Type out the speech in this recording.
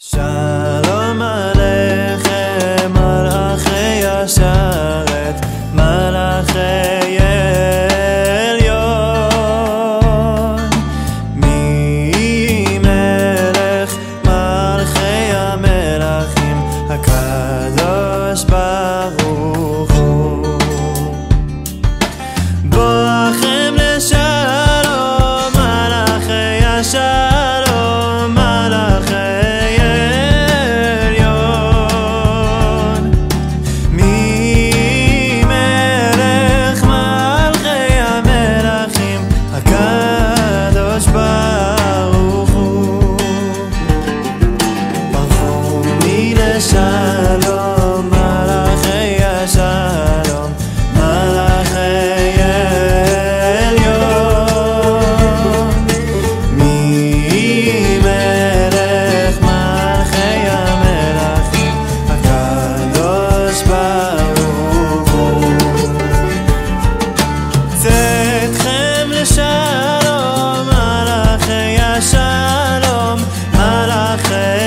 שלום עליכם מלאכי השרת, מלאכי עליון, מי מלך מלכי המלכים, הקדוש ברוך הוא. בואכם לשלום מלאכי השלום, מלאכי שלום מלאכי השלום, מלאכי עליון, מי מלך מלכי המלכים, הקדוש ברוך הוא. צאתכם לשלום מלאכי השלום, מלאכי